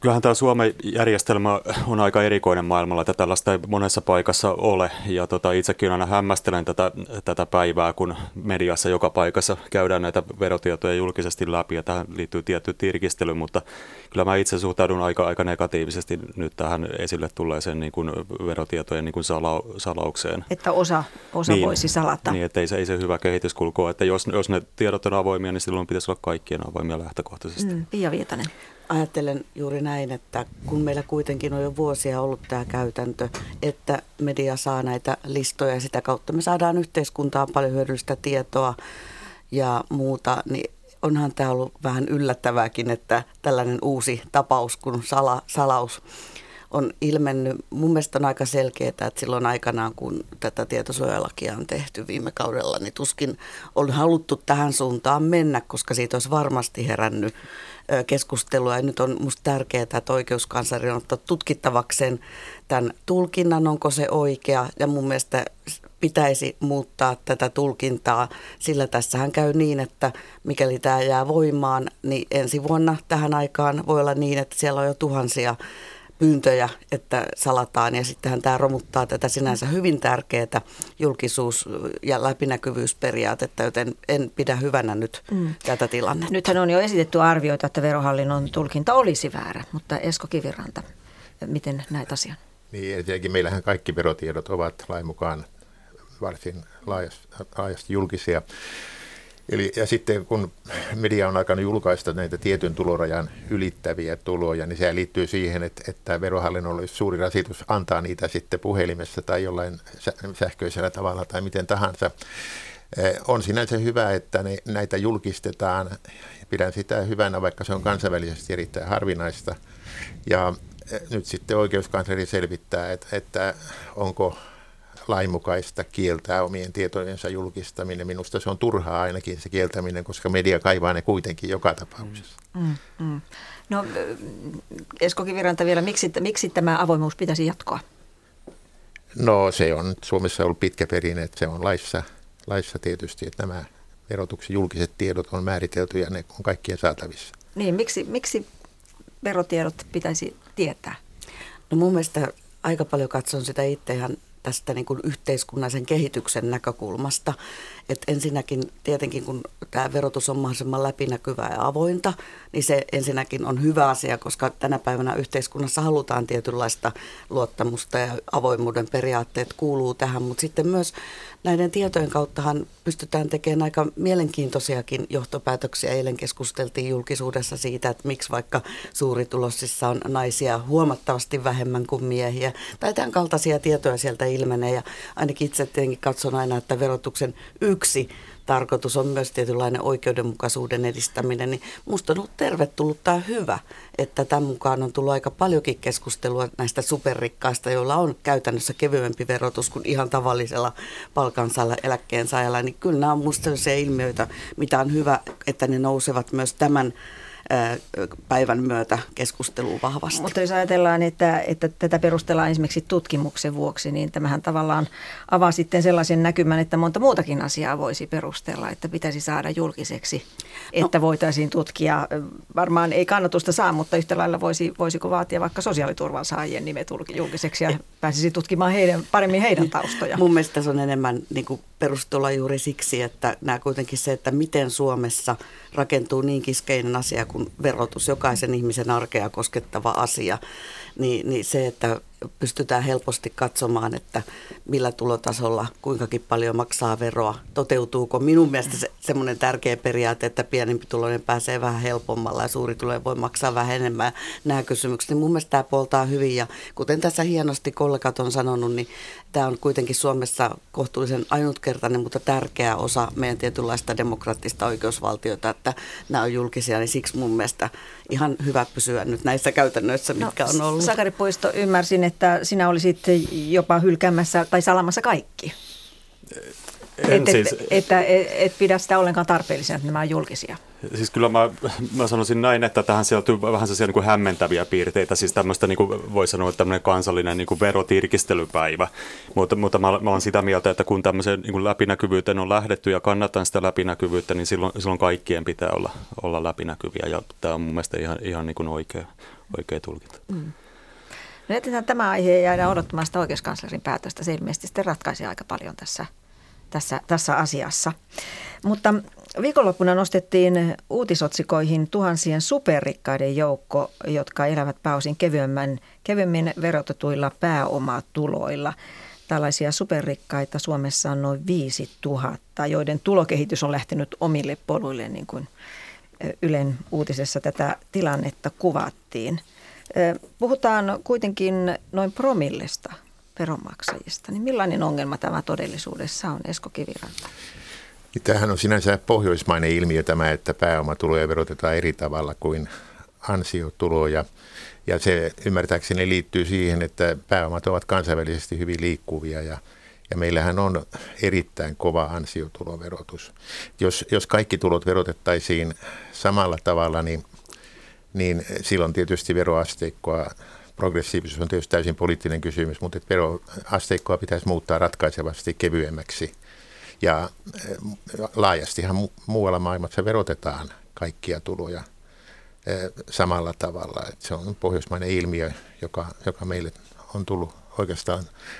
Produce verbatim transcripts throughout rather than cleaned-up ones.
Kyllähän tämä Suomen järjestelmä on aika erikoinen maailmalla, että tällaista ei monessa paikassa ole. Ja tota, itsekin aina hämmästelen tätä, tätä päivää, kun mediassa joka paikassa käydään näitä verotietoja julkisesti läpi. Ja tähän liittyy tietty tirkistely, mutta kyllä mä itse suhtaudun aika, aika negatiivisesti nyt tähän esille tulleeseen niin kuin verotietojen niin kuin sala, salaukseen. Että osa, osa niin, voisi salata. Niin, että ei se, ei se hyvä kehityskulku ole. Että jos, jos ne tiedot on avoimia, niin silloin pitäisi olla kaikkien avoimia lähtökohtaisesti. Mm, Pia Viitanen. Ajattelen juuri näin, että kun meillä kuitenkin on jo vuosia ollut tämä käytäntö, että media saa näitä listoja ja sitä kautta me saadaan yhteiskuntaan paljon hyödyllistä tietoa ja muuta, niin onhan tämä ollut vähän yllättävääkin, että tällainen uusi tapaus kuin sala, salaus on ilmennyt. Mun mielestä on aika selkeää, että silloin aikanaan, kun tätä tietosuojalakia on tehty viime kaudella, niin tuskin on haluttu tähän suuntaan mennä, koska siitä olisi varmasti herännyt keskustelua. Ja nyt on musta tärkeää, että oikeuskansleri on ottanut tutkittavakseen tämän tulkinnan, onko se oikea. Ja mun mielestä pitäisi muuttaa tätä tulkintaa, sillä tässähän käy niin, että mikäli tämä jää voimaan, niin ensi vuonna tähän aikaan voi olla niin, että siellä on jo tuhansia pyyntöjä, että salataan, ja sittenhän tämä romuttaa tätä sinänsä hyvin tärkeää julkisuus- ja läpinäkyvyysperiaatetta, joten en pidä hyvänä nyt mm. tätä tilannetta. Nythän on jo esitetty arvioita, että Verohallinnon tulkinta olisi väärä, mutta Esko Kiviranta, miten näet asian? Niin, tietenkin meillähän kaikki verotiedot ovat lain mukaan varsin laajasti, laajasti julkisia. Eli, ja sitten kun media on alkanut julkaista näitä tietyn tulorajan ylittäviä tuloja, niin se liittyy siihen, että, että verohallinnolla olisi suuri rasitus antaa niitä sitten puhelimessa tai jollain sähköisellä tavalla tai miten tahansa. On sinänsä hyvä, että ne, näitä julkistetaan. Pidän sitä hyvänä, vaikka se on kansainvälisesti erittäin harvinaista. Ja nyt sitten oikeuskansleri selvittää, että, että onko lainmukaista kieltää omien tietojensa julkistaminen. Minusta se on turhaa ainakin se kieltäminen, koska media kaivaa ne kuitenkin joka tapauksessa. Mm, mm. No Esko Kiviranta vielä, miksi, miksi tämä avoimuus pitäisi jatkoa? No se on Suomessa ollut pitkä perinne, että se on laissa, laissa tietysti, että nämä verotuksen julkiset tiedot on määritelty ja ne on kaikkien saatavissa. Niin, miksi, miksi verotiedot pitäisi tietää? No mun mielestä aika paljon katson sitä itse ihan tästä niin kuin yhteiskunnallisen kehityksen näkökulmasta. Että ensinnäkin tietenkin, kun tämä verotus on mahdollisimman läpinäkyvää ja avointa, niin se ensinnäkin on hyvä asia, koska tänä päivänä yhteiskunnassa halutaan tietynlaista luottamusta ja avoimuuden periaatteet kuuluu tähän, mutta sitten myös näiden tietojen kauttahan pystytään tekemään aika mielenkiintoisiakin johtopäätöksiä. Eilen keskusteltiin julkisuudessa siitä, että miksi vaikka suurituloisissa on naisia huomattavasti vähemmän kuin miehiä. Tai tämän kaltaisia tietoja sieltä ilmenee ja ainakin itse tietenkin katson aina, että verotuksen yksi tarkoitus on myös tietynlainen oikeudenmukaisuuden edistäminen, niin musta on ollut tervetullut tämä hyvä, että tämän mukaan on tullut aika paljonkin keskustelua näistä superrikkaista, joilla on käytännössä kevyempi verotus kuin ihan tavallisella palkansaajalla, eläkkeensaajalla, niin kyllä nämä on musta sellaisia ilmiöitä, mitä on hyvä, että ne nousevat myös tämän päivän myötä keskusteluun vahvasti. Mutta jos ajatellaan, että, että tätä perustellaan esimerkiksi tutkimuksen vuoksi, niin tämähän tavallaan avaa sitten sellaisen näkymän, että monta muutakin asiaa voisi perustella, että pitäisi saada julkiseksi, että no. voitaisiin tutkia. Varmaan ei kannatusta saa, mutta yhtä lailla voisi, voisiko vaatia vaikka sosiaaliturvan saajien nimet julkiseksi ja pääsisi tutkimaan heidän, paremmin heidän taustojaan. Mun mielestä se on enemmän niin kuin perustella juuri siksi, että nämä kuitenkin se, että miten Suomessa rakentuu niin keskeinen asia kuin verotus, jokaisen ihmisen arkea koskettava asia, niin, niin se, että pystytään helposti katsomaan, että millä tulotasolla kuinkakin paljon maksaa veroa, toteutuuko. Minun mielestä se, semmoinen tärkeä periaate, että pienempi tuloinen pääsee vähän helpommalla ja suurituloinen voi maksaa vähän enemmän. Nämä kysymykset, niin mun mielestä tämä puoltaa hyvin ja kuten tässä hienosti kollegat on sanonut, niin tämä on kuitenkin Suomessa kohtuullisen ainutkertainen, mutta tärkeä osa meidän tietynlaista demokraattista oikeusvaltiota, että nämä on julkisia, niin siksi mun mielestä ihan hyvä pysyä nyt näissä käytännöissä, mitkä on ollut. Sakari Puisto, ymmärsin, että sinä olisit jopa hylkäämässä tai salamassa kaikki. En et, siis, et, että et, et pidä sitä ollenkaan tarpeellisena, että nämä on julkisia. Siis kyllä mä, mä sanoisin näin, että tähän sieltyy vähän sellaisia niin kuin hämmentäviä piirteitä, siis tämmöistä niin kuin voi sanoa tämmöinen kansallinen niin kuin verotirkistelypäivä, mutta, mutta mä, mä olen sitä mieltä, että kun tämmöiseen niin kuin läpinäkyvyyteen on lähdetty ja kannatan sitä läpinäkyvyyttä, niin silloin, silloin kaikkien pitää olla, olla läpinäkyviä ja tämä on mun mielestä ihan, ihan niin kuin oikea, oikea tulkinta. Mm. No jätetään tämä aihe ja jäädään odottamaan sitä oikeuskanslerin päätöstä. Se ilmeisesti sitten ratkaisi aika paljon tässä, tässä, tässä asiassa. Mutta viikonloppuna nostettiin uutisotsikoihin tuhansien superrikkaiden joukko, jotka elävät pääosin kevyemmän, kevyemmin verotetuilla pääomatuloilla. Tällaisia superrikkaita Suomessa on noin viisi tuhatta, joiden tulokehitys on lähtenyt omille poluille, niin kuin Ylen uutisessa tätä tilannetta kuvattiin. Puhutaan kuitenkin noin promillesta veronmaksajista. Niin millainen ongelma tämä todellisuudessa on, Esko Kiviranta? Tämähän on sinänsä pohjoismainen ilmiö tämä, että pääomatuloja verotetaan eri tavalla kuin ansiotuloja. Ja se ymmärtääkseni liittyy siihen, että pääomat ovat kansainvälisesti hyvin liikkuvia ja, ja meillähän on erittäin kova ansiotuloverotus. Jos, jos kaikki tulot verotettaisiin samalla tavalla, niin niin silloin tietysti veroasteikkoa, progressiivisuus on tietysti täysin poliittinen kysymys, mutta veroasteikkoa pitäisi muuttaa ratkaisevasti kevyemmäksi. Ja laajastihan mu- muualla maailmassa verotetaan kaikkia tuloja samalla tavalla. Että se on pohjoismainen ilmiö, joka, joka meille on tullut oikeastaan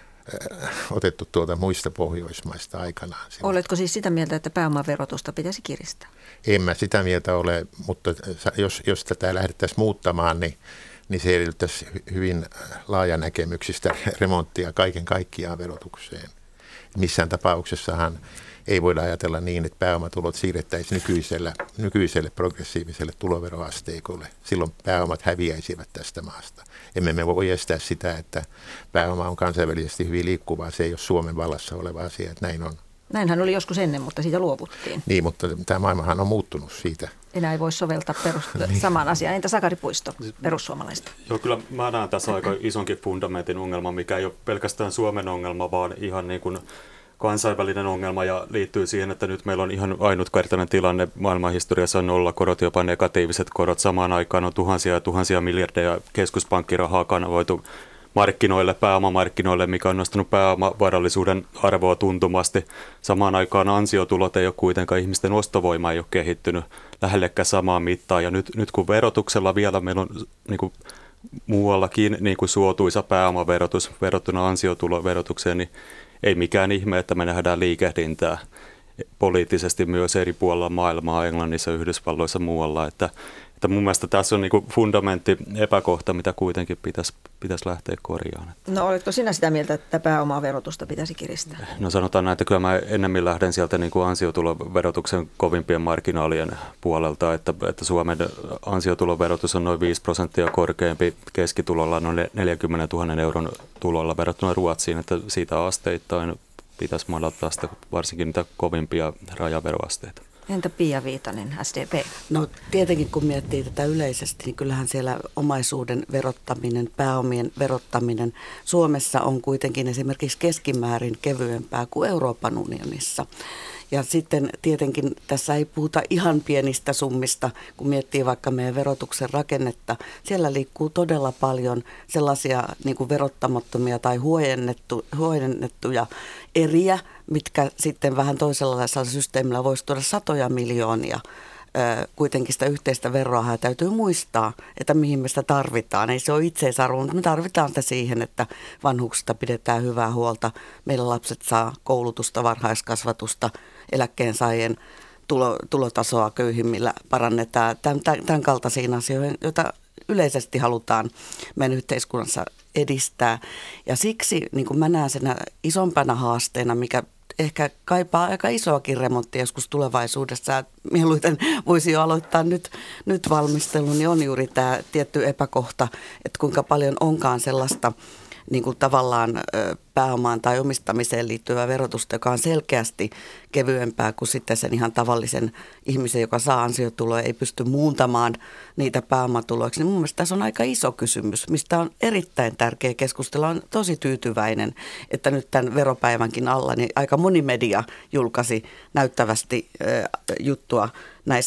otettu tuolta muista pohjoismaista aikanaan. Oletko siis sitä mieltä, että pääomaverotusta pitäisi kiristää? En mä sitä mieltä ole, mutta jos, jos tätä lähdettäisiin muuttamaan, niin, niin se edellyttäisi hyvin laajanäkemyksistä remonttia kaiken kaikkiaan verotukseen. Missään tapauksessahan ei voida ajatella niin, että pääomatulot siirrettäisiin nykyiselle, nykyiselle progressiiviselle tuloveroasteikolle. Silloin pääomat häviäisivät tästä maasta. Emme me voi estää sitä, että pääoma on kansainvälisesti hyvin liikkuvaa. Se ei ole Suomen vallassa oleva asia, että näin on. Näinhän oli joskus ennen, mutta siitä luovuttiin. Niin, mutta tämä maailmahan on muuttunut siitä. Enää ei voi soveltaa perus- niin. samaan asiaan. Entä Sakari Puisto, perussuomalaista? Joo, kyllä mä näen tässä aika isonkin fundamentin ongelma, mikä ei ole pelkästään Suomen ongelma, vaan ihan niin kuin kansainvälinen ongelma ja liittyy siihen, että nyt meillä on ihan ainutkertainen tilanne. Maailmanhistoriassa on nolla korot, jopa negatiiviset korot. Samaan aikaan on tuhansia ja tuhansia miljardeja keskuspankkirahaa kanavoitu markkinoille, pääomamarkkinoille, mikä on nostanut pääomavarallisuuden arvoa tuntumasti. Samaan aikaan ansiotulot ei ole kuitenkaan, ihmisten ostovoima ei ole kehittynyt lähellekään samaan mittaan. Ja nyt, nyt kun verotuksella vielä meillä on niin kuin muuallakin niin kuin suotuisa pääomaverotus verrattuna ansiotuloverotukseen, niin ei mikään ihme, että me nähdään liikehdintää poliittisesti myös eri puolilla maailmaa, Englannissa, Yhdysvalloissa, muualla. Että, että mun mielestä tässä on niin kuin fundamentti epäkohta, mitä kuitenkin pitäisi, pitäisi lähteä korjaamaan. No oletko sinä sitä mieltä, että pääomaa verotusta pitäisi kiristää? No sanotaan näin, että kyllä mä enemmän lähden sieltä niin kuin ansiotuloverotuksen kovimpien marginaalien puolelta, että, että Suomen ansiotuloverotus on noin viisi prosenttia korkeampi keskitulolla, noin neljäkymmentätuhatta euron tulolla verrattuna Ruotsiin, että siitä asteittain pitäisi madaltaa sitä varsinkin niitä kovimpia rajaveroasteita. Entä Pia Viitanen, S D P? No tietenkin kun miettii tätä yleisesti, niin kyllähän siellä omaisuuden verottaminen, pääomien verottaminen Suomessa on kuitenkin esimerkiksi keskimäärin kevyempää kuin Euroopan unionissa. Ja sitten tietenkin tässä ei puhuta ihan pienistä summista, kun miettii vaikka meidän verotuksen rakennetta. Siellä liikkuu todella paljon sellaisia niin kuin verottamattomia tai huojennettu, huojennettuja eriä, mitkä sitten vähän toisenlaisella systeemillä voisi tuoda satoja miljoonia. Kuitenkin sitä yhteistä veroa täytyy muistaa, että mihin me sitä tarvitaan. Ei se ole itseisarvo, mutta me tarvitaan sitä siihen, että vanhuksista pidetään hyvää huolta. Meillä lapset saa koulutusta, varhaiskasvatusta, eläkkeensaajien tulo, tulotasoa köyhimmillä parannetaan. Tämän, tämän kaltaisiin asioihin, joita yleisesti halutaan meidän yhteiskunnassa edistää. Ja siksi niin kuin mä näen sen isompana haasteena, mikä ehkä kaipaa aika isoakin remonttia joskus tulevaisuudessa. Mieluiten voisi jo aloittaa nyt, nyt valmistelun, niin on juuri tämä tietty epäkohta, että kuinka paljon onkaan sellaista niin kuin tavallaan pääomaan tai omistamiseen liittyvää verotusta, joka on selkeästi kevyempää kuin sitten sen ihan tavallisen ihmisen, joka saa ansiotuloja, ei pysty muuntamaan niitä pääomatuloiksi. Niin mun mielestä tässä on aika iso kysymys, mistä on erittäin tärkeä keskustella. On tosi tyytyväinen, että nyt tämän veropäivänkin alla niin aika moni media julkaisi näyttävästi juttua näistä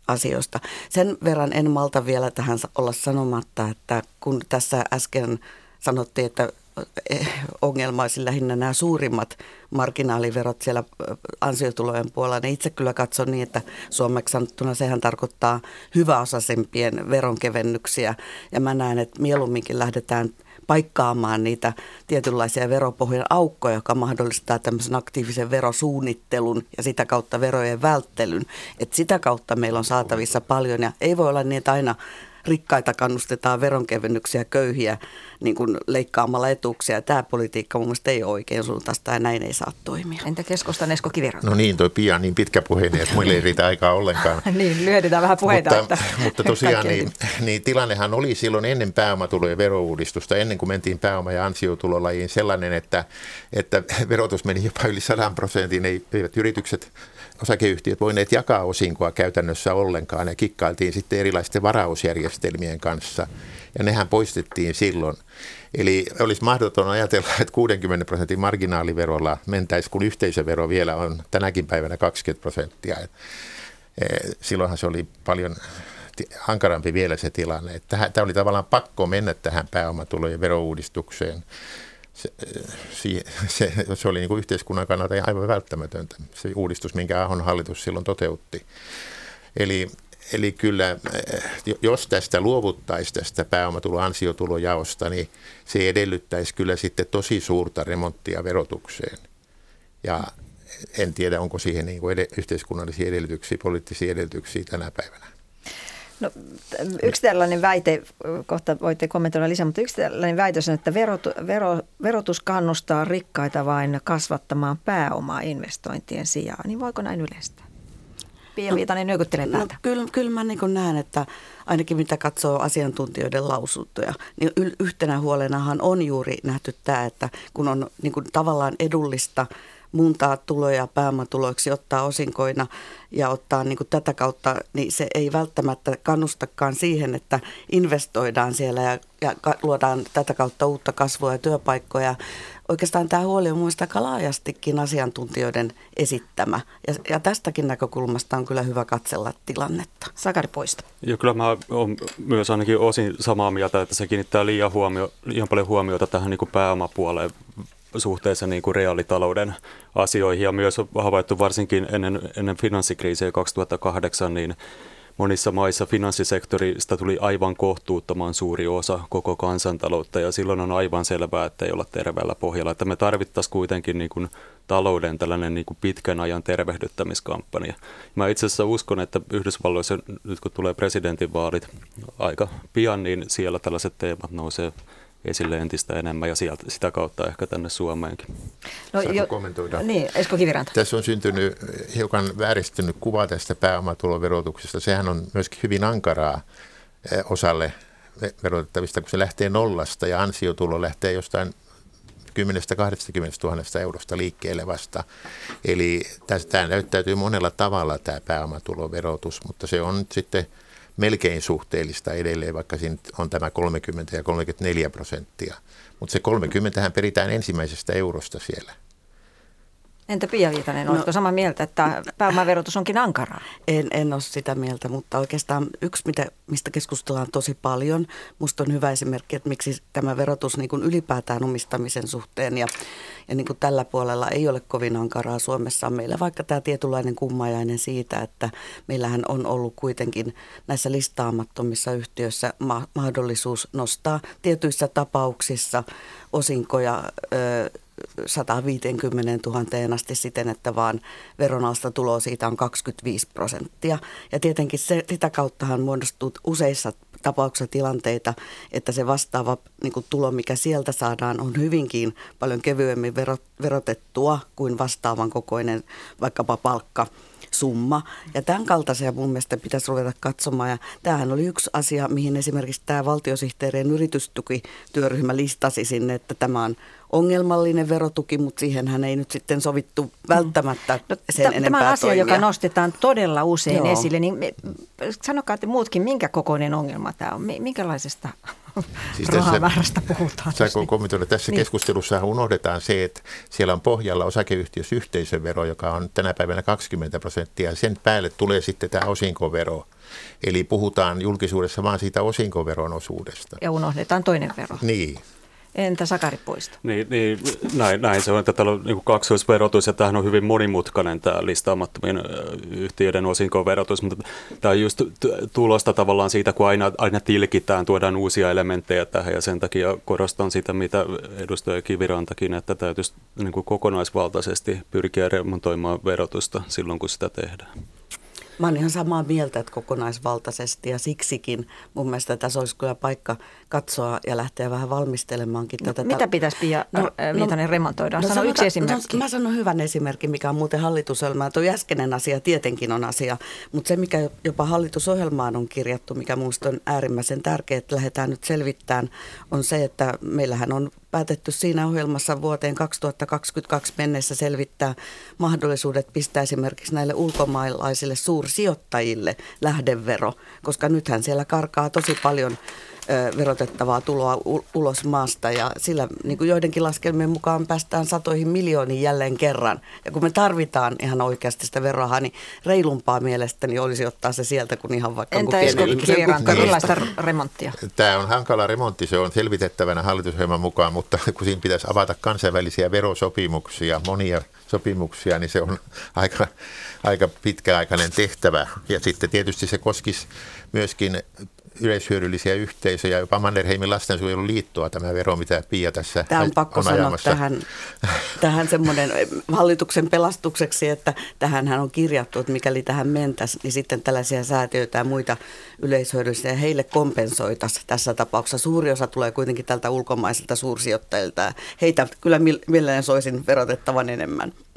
asioista. Sen verran en malta vielä tähän olla sanomatta, että kun tässä äsken sanottiin, että ongelma olisi lähinnä nämä suurimmat marginaaliverot siellä ansiotulojen puolella, niin itse kyllä katson niin, että suomeksi sanottuna sehän tarkoittaa hyväosaisempien veronkevennyksiä. Ja mä näen, että mieluumminkin lähdetään paikkaamaan niitä tietynlaisia veropohjan aukkoja, joka mahdollistaa tämmöisen aktiivisen verosuunnittelun ja sitä kautta verojen välttelyn. Että sitä kautta meillä on saatavissa paljon ja ei voi olla niin, että aina rikkaita kannustetaan veronkevennyksiä, köyhiä niin kuin leikkaamalla etuuksia. Tämä politiikka mun mielestä ei ole oikein suuntaista ja näin ei saa toimia. Entä keskustan Esko Kiviranta? No niin, toi pian niin pitkä puheinen, että muille ei riitä aikaa ollenkaan. Niin, lyödetään vähän puheita. Mutta, että mutta tosiaan niin, niin tilannehan oli silloin ennen pääomatulojen verouudistusta, ennen kuin mentiin pääoma- ja ansiotulolajiin sellainen, että, että verotus meni jopa yli sadan prosentin, eivät yritykset, osakeyhtiöt voineet jakaa osinkoa käytännössä ollenkaan ja kikkailtiin sitten erilaisten varausjärjestelmien kanssa ja nehän poistettiin silloin. Eli olisi mahdoton ajatella, että kuudenkymmenen prosentin marginaaliverolla mentäisiin, kun yhteisövero vielä on tänäkin päivänä kaksikymmentä prosenttia. Silloinhan se oli paljon hankarampi vielä se tilanne. Tämä oli tavallaan pakko mennä tähän pääomatulojen verouudistukseen. Se, se, se oli niin kuin yhteiskunnan kannalta aivan välttämätöntä, se uudistus, minkä Ahon hallitus silloin toteutti. Eli, eli kyllä, jos tästä luovuttaisiin tästä pääomatulo-ansiotulojaosta, niin se edellyttäisi kyllä sitten tosi suurta remonttia verotukseen. Ja en tiedä, onko siihen niin kuin ed- yhteiskunnallisia edellytyksiä, poliittisia edellytyksiä tänä päivänä. No, yksi tällainen väite, kohta voitte kommentoida lisää, mutta yksi tällainen väite on, että verot, vero, verotus kannustaa rikkaita vain kasvattamaan pääomaa investointien sijaan. Niin voiko näin yleistää? Pia Viitanen nyökyttelee päätä. No, kyllä, kyllä mä niin kuin näen, että ainakin mitä katsoo asiantuntijoiden lausuntoja, niin yhtenä huolenahan on juuri nähty tämä, että kun on niin kuin tavallaan edullista muuntaa tuloja pääomatuloiksi, ottaa osinkoina ja ottaa niin kuin tätä kautta, niin se ei välttämättä kannustakaan siihen, että investoidaan siellä ja, ja luodaan tätä kautta uutta kasvua ja työpaikkoja. Oikeastaan tämä huoli on muista aika laajastikin asiantuntijoiden esittämä ja, ja tästäkin näkökulmasta on kyllä hyvä katsella tilannetta. Sakari Puisto. Ja kyllä mä olen myös ainakin osin samaa mieltä, että se kiinnittää liian, huomio, liian paljon huomiota tähän niin kuin pääomapuoleen suhteessa niin kuin reaalitalouden asioihin ja myös on havaittu varsinkin ennen, ennen finanssikriisiä kaksituhattakahdeksan, niin monissa maissa finanssisektorista tuli aivan kohtuuttoman suuri osa koko kansantaloutta ja silloin on aivan selvää, että ei olla terveellä pohjalla. Että me tarvittaisiin kuitenkin niin kuin talouden tällainen niin kuin pitkän ajan tervehdyttämiskampanja. Mä itse asiassa uskon, että Yhdysvalloissa nyt kun tulee presidentinvaalit aika pian, niin siellä tällaiset teemat nousee esille entistä enemmän ja sieltä, sitä kautta ehkä tänne Suomeenkin. No, Saanko jo, kommentoida? Niin, Esko Kiviranta. Tässä on syntynyt hiukan vääristynyt kuva tästä pääomatuloverotuksesta. Sehän on myöskin hyvin ankaraa osalle verotettavista, kun se lähtee nollasta ja ansiotulo lähtee jostain kymmenestä kahdestakymmenestä tuhannesta eurosta liikkeelle vasta. Eli tämä näyttäytyy monella tavalla tämä pääomatuloverotus, mutta se on sitten melkein suhteellista edelleen, vaikka siinä on tämä kolmekymmentä ja kolmekymmentäneljä prosenttia. Mutta se kolmekymmentä peritään ensimmäisestä eurosta siellä. Entä Pia Viitanen, No, oletko samaa mieltä, että pääomaverotus onkin ankaraa? En, en ole sitä mieltä, mutta oikeastaan yksi, mitä, mistä keskustellaan tosi paljon, musta on hyvä esimerkki, että miksi tämä verotus niin kuin ylipäätään omistamisen suhteen ja, ja niin kuin tällä puolella ei ole kovin ankaraa Suomessa on meillä, vaikka tämä tietynlainen kummajainen siitä, että meillähän on ollut kuitenkin näissä listaamattomissa yhtiöissä ma- mahdollisuus nostaa tietyissä tapauksissa osinkoja ö, sata viisikymmentätuhatta asti siten, että vaan veronalasta tuloa siitä on kaksikymmentäviisi prosenttia. Ja tietenkin se, sitä kauttahan muodostuu useissa tapauksissa tilanteita, että se vastaava niin kuin tulo, mikä sieltä saadaan, on hyvinkin paljon kevyemmin verot, verotettua kuin vastaavan kokoinen vaikkapa palkka. Summa. Ja tämän kaltaisia mun mielestä pitäisi ruveta katsomaan. Ja tämähän oli yksi asia, mihin esimerkiksi tämä valtiosihteerien yritystukityöryhmä listasi sinne, että tämä on ongelmallinen verotuki, mutta siihenhän ei nyt sitten sovittu välttämättä no, sen enempää Tämä on asia, toimia. joka nostetaan todella usein Joo. esille. Niin me, sanokaa te muutkin, minkä kokoinen ongelma tämä on? Minkälaisesta Siis rahamäärästä puhutaan. Saanko kommentoida? Tässä niin. Keskustelussa unohdetaan se, että siellä on pohjalla osakeyhtiössä yhteisövero, joka on tänä päivänä kaksikymmentä prosenttia. Sen päälle tulee sitten tämä osinkovero. Eli puhutaan julkisuudessa vaan siitä osinkoveron osuudesta. Ja unohdetaan toinen vero. Niin. Entä sakaripoisto? Niin, niin näin, näin se on, että täällä on niin kaksoisverotus ja tämähän on hyvin monimutkainen tämä listaamattomien yhtiöiden osinkoverotus, mutta tämä on just tulosta tavallaan siitä, kun aina, aina tilkitään, tuodaan uusia elementtejä tähän ja sen takia korostan sitä, mitä edustaja Kivirantakin, että täytyisi niin kuin kokonaisvaltaisesti pyrkiä remontoimaan verotusta silloin, kun sitä tehdään. Mä oon ihan samaa mieltä, että kokonaisvaltaisesti ja siksikin mun mielestä tässä olisi kyllä paikka katsoa ja lähteä vähän valmistelemaankin tätä. No, mitä pitäisi Pia no, Viitanen no, remontoida? Sano no, yksi esimerkki. No, mä sanon hyvän esimerkin, mikä on muuten hallitusohjelmaa. Tuo äskeinen asia tietenkin on asia, mutta se mikä jopa hallitusohjelmaan on kirjattu, mikä minusta on äärimmäisen tärkeää, että lähdetään nyt selvittämään, on se, että meillähän on päätetty siinä ohjelmassa vuoteen kaksituhattakaksikymmentäkaksi mennessä selvittää mahdollisuudet pistää esimerkiksi näille ulkomaalaisille suursijoittajille lähdevero, koska nythän siellä karkaa tosi paljon verotettavaa tuloa ulos maasta ja sillä niin kuin joidenkin laskelmien mukaan päästään satoihin miljooniin jälleen kerran. Ja kun me tarvitaan ihan oikeasti sitä veroa, niin reilumpaa mielestäni olisi ottaa se sieltä kuin ihan vaikka... Entä Esko Kiviranta, millaista remonttia? Tämä on hankala remontti, se on selvitettävänä hallitusohjelman mukaan, mutta kun siinä pitäisi avata kansainvälisiä verosopimuksia, monia sopimuksia, niin se on aika, aika pitkäaikainen tehtävä. Ja sitten tietysti se koskisi myöskin yleishyödyllisiä yhteisöjä, jopa Mannerheimin lastensuojeluliittoa tämä vero, mitä Pia tässä Tämä on pakko on sanoa ajamassa. tähän, tähän semmoinen hallituksen pelastukseksi, että tähänhän on kirjattu, että mikäli tähän mentäisiin, niin sitten tällaisia säätiöitä ja muita yleishyödyllisiä heille kompensoitaisiin tässä tapauksessa. Suuri osa tulee kuitenkin tältä ulkomaisilta suursijoittajilta. Heitä kyllä mielelläni soisin verotettavan enemmän.